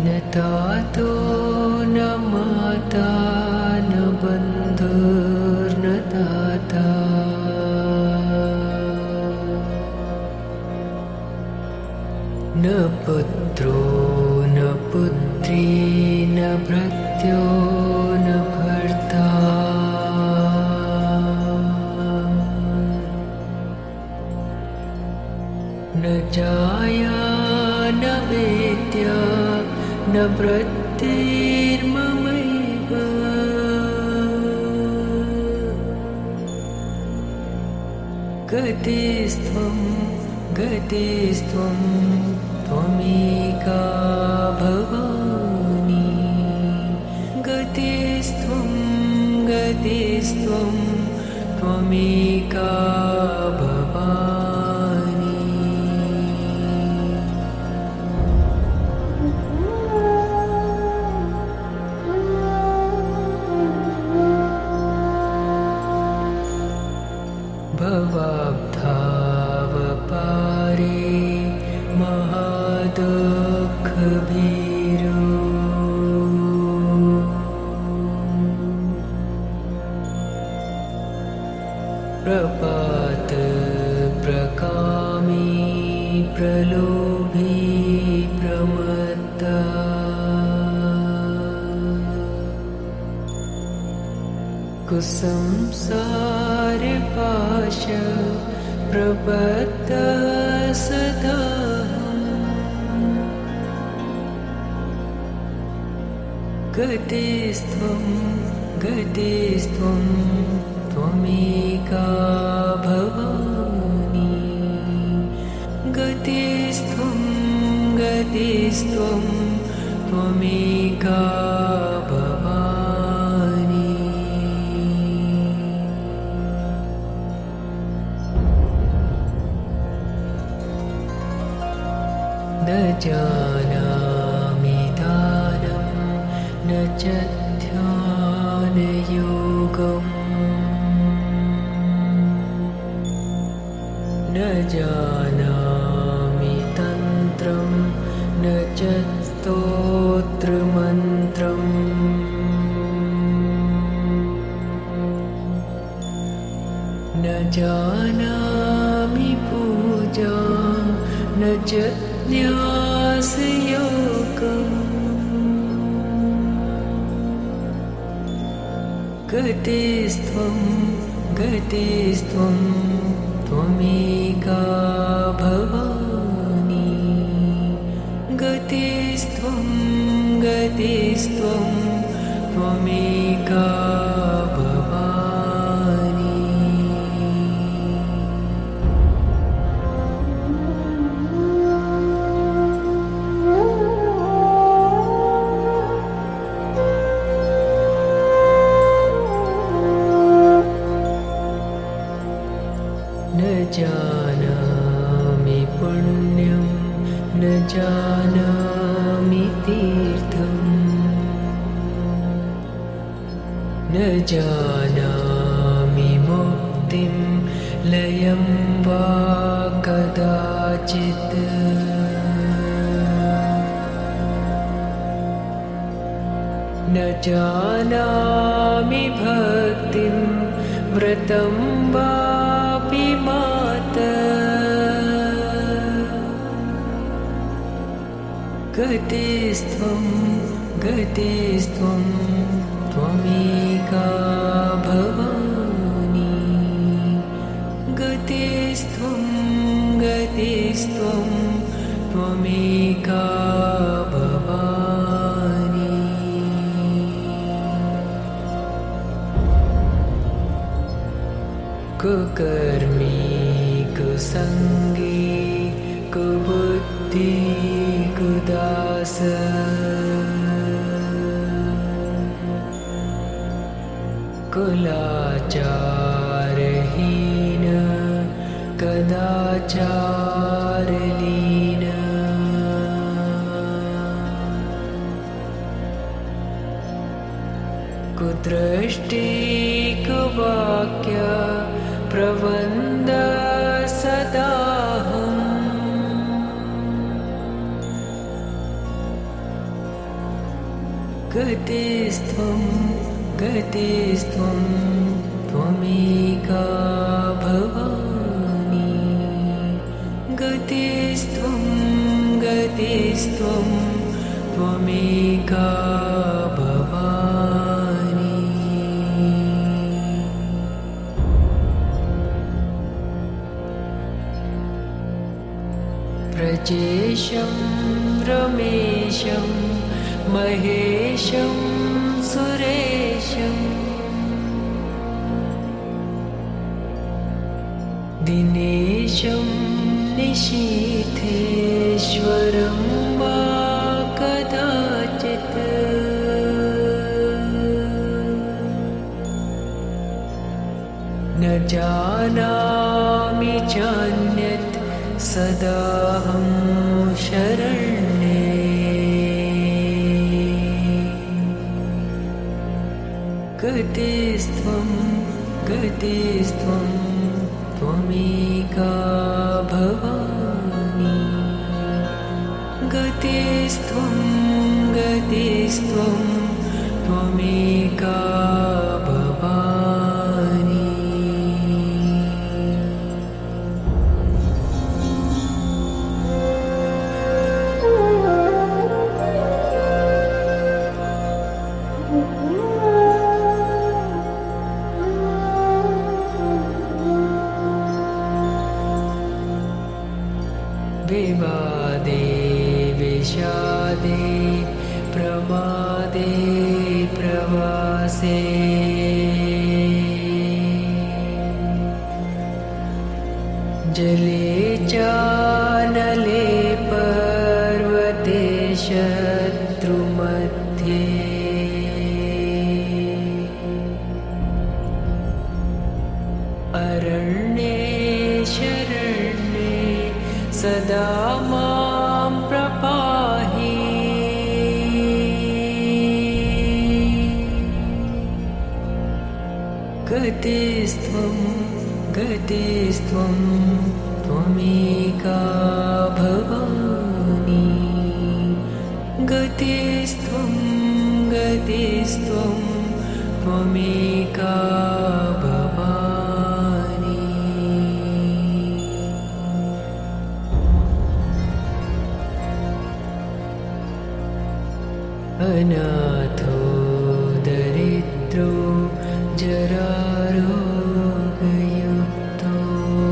न तातो न माता न बन्धुर्न दाता न पुत्रो न पुत्री न भृत्यो न भर्ता न जाया न वेद्या न वृत्तिर्ममैव गतिस्त्वं गतिस्त्वं त्वमेका भवानि गतिस्त्वं गतिस्त्वं त्वमेका भवानि भवाब्धावपारे महादुःखभीरो प्रपात प्रकामी प्रलोभी प्रमत्ता कुसंसार पाश प्रबद्ध सदाहं गतिस्त्वं गतिस्त्वं त्वमेका भवानि गतिस्त्वं गतिस्त्वं त्वमेका भवानि न जानामि दानं न च ध्यानयोगम् न जानामि तन्त्रं न च स्तोत्रमन्त्रम् न जानामि पूजां न च न्यासयोगम् गतिस्त्वं गतिस्त्वं त्वमेका भवानि गतिस्त्वं गतिस्त्वं त्वमेका भवानि न जानामि पुण्यं न जानामि तीर्थम् न जानामि मुक्तिं लयं वा कदाचित् न जानामि भक्तिं व्रतं वापि माता गतिस्त्वं गतिस्त्वं त्वमेका भवानि गतिस्त्वं गतिस्त्वं त्वमेका भवानि कुकर्मी कुसङ्गी कुबुद्धि कुदास कुलाचारहीन कदाचारलीन कुदृष्टि कुवाक्य प्रवन्द सदाहम् गतिस्त्वं गतिस्त्वं त्वमेका भवानी गतिस्त्वं गतिस्त्वं त्वमेका भवानी प्रजेशं रमेशं महेशं सुरेशं दिनेशं निशीथेश्वरं वा कदाचित् न जानामि चान्यत् सदाहं शरण्ये गतिस्त्वं गतिस्त्वं त्वमेका भवानी गतिस्त्वं गतिस्त्वं त्वमेका भवानी विवादे विषादे प्रमादे प्रवासे जले चानले पर्वते शत्रुमध्ये अरण्ये शरण्ये सदा मां प्रपाहि गतिस्त्वं गतिस्त्वं त्वमेका भवानी गतिस्त्वं गतिस्त्वं त्वमेका भवानी अनाथो दरिद्रो जरारोगयुक्तो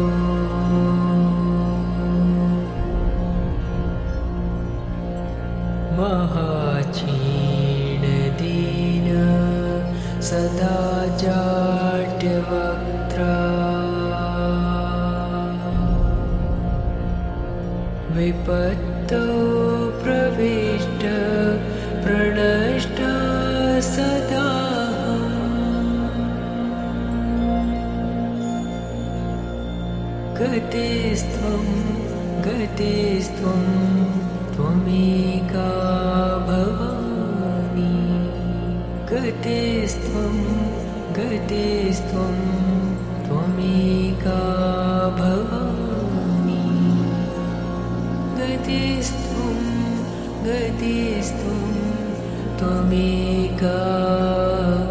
महाक्षीणदीन सदा जाड्यवक्त्रा विपत्तौ प्रविष्ट प्रणष्ट सदाहं गतिस्त्वं गतिस्त्वं त्वमेका भवानी गतिस्त्वं गतिस्त्वं त्वमेका भवानी गतिस्त्वं गतिस्त्वं त्वमेका